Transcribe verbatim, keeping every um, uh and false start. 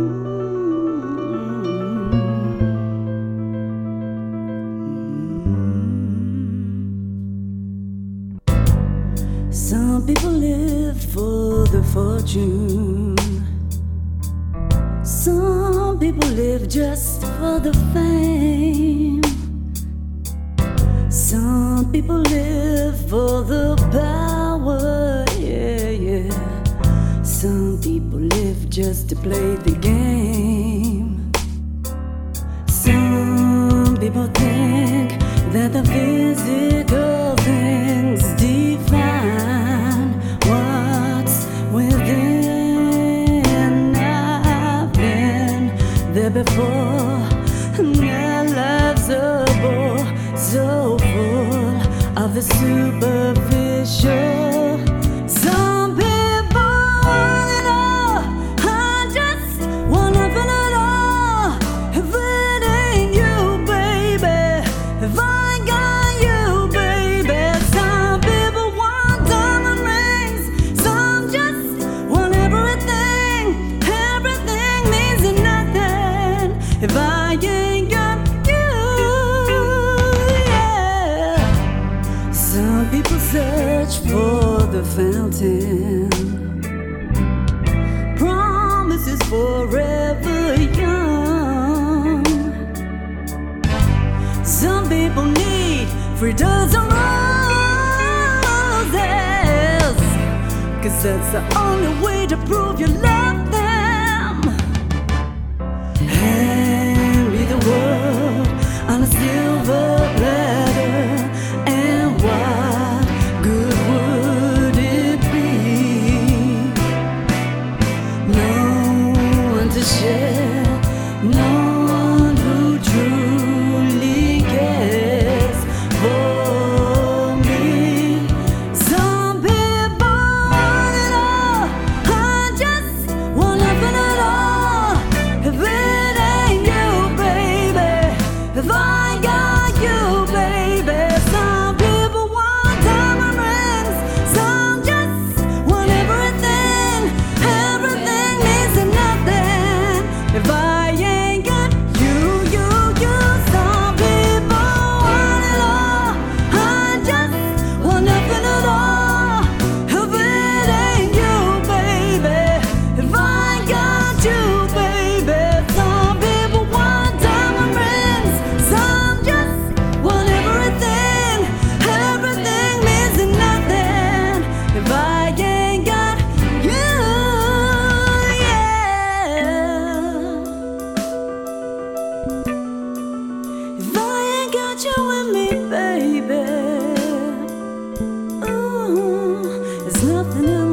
Some people live for the fortune. Some people live just for the fame. Some people live for the power, yeah, yeah. Some people live just to play the game. Some people think that the physical things define what's within. I've been there before. My life's a bore, so full of the superficial. Some people want it all. I just wanna feel it all. If it ain't you, baby, if I ain't got you, baby. Some people want diamond rings. Some just want everything. Everything means nothing if I ain't got you, yeah. Some people search for the fountain, promises forever young. Some people need three dozen roses, 'cause that's the only way to prove you love them. Hand me the world on a silver platter, and what good would it be? No one to share, no one who truly cares for me. Some people want it all. I just wanna feel it all. If it ain't you, baby, if I ain't got you, baby. Some people want diamond rings. Some just want everything. Everything means nothing if I ain't got you, you, you. Some people want it all. I just wanna feel it all. If it ain't you, baby, if I ain't got you, baby. Some people want diamond rings. Some just want everything. Everything means nothing if I ain't got you, yeah. If I ain't got you with me, baby, ooh, there's nothing else.